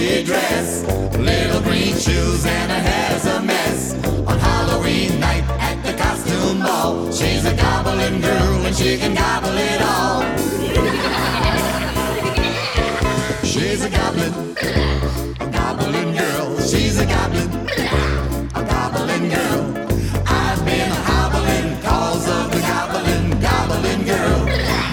she dress, little green shoes and her hair's a mess. On Halloween night at the costume ball, she's a goblin girl and she can gobble it all. She's a goblin girl. She's a goblin girl. I've been a hobbling cause of the goblin girl.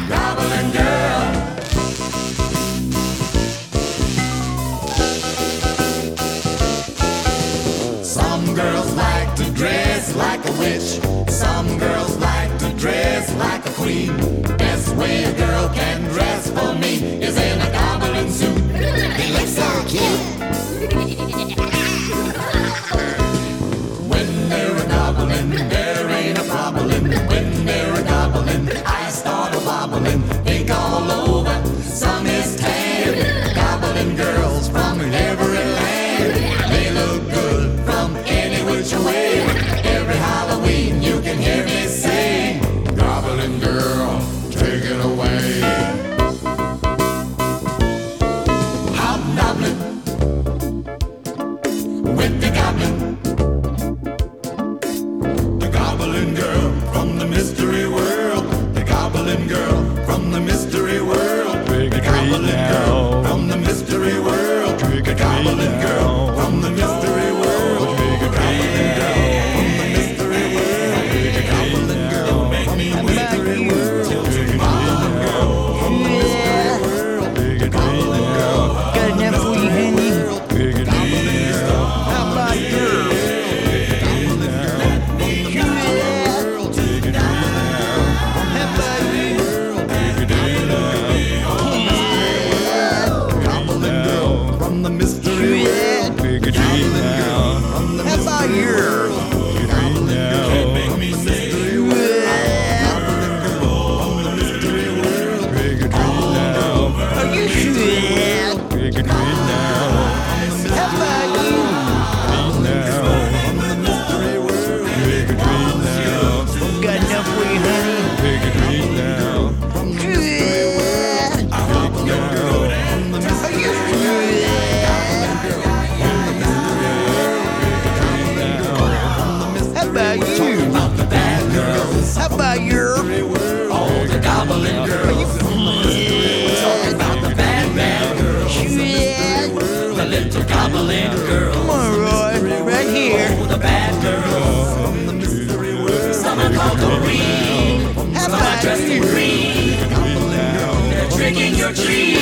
Some girls like to dress like a witch. Some girls like to dress like a queen. Best way a girl can dress for me is in a goblin suit. They look so cute. When they're a goblin, there ain't a problem. When they're a goblin, I start a wobbling. Pink all over, some is tan. Goblin girls from every land. They look good from any which way. Every Halloween you can hear me sing, goblin girl, take it away. Hobnobbling with the goblin. The goblin girl from the mystery world. The goblin girl from the mystery world. The goblin girl from the mystery world. The goblin girl from the mystery world. The goblin girl from the mystery world. The goblin girl from the mystery world. The goblin girl from the mystery world. The goblin girl. Got enough for you, honey? How about you? From the mystery world. How about you? Are you sure? How about you? Got enough for you, honey? Are you sure? How about you? How about you? Oh, the goblin girls. Talking about the bad girls. The little goblin girls. Come on, Roy, right here. Oh, the bad girls. Some are called Doreen. How Some are about dressed in you? green. They're tricking your tree.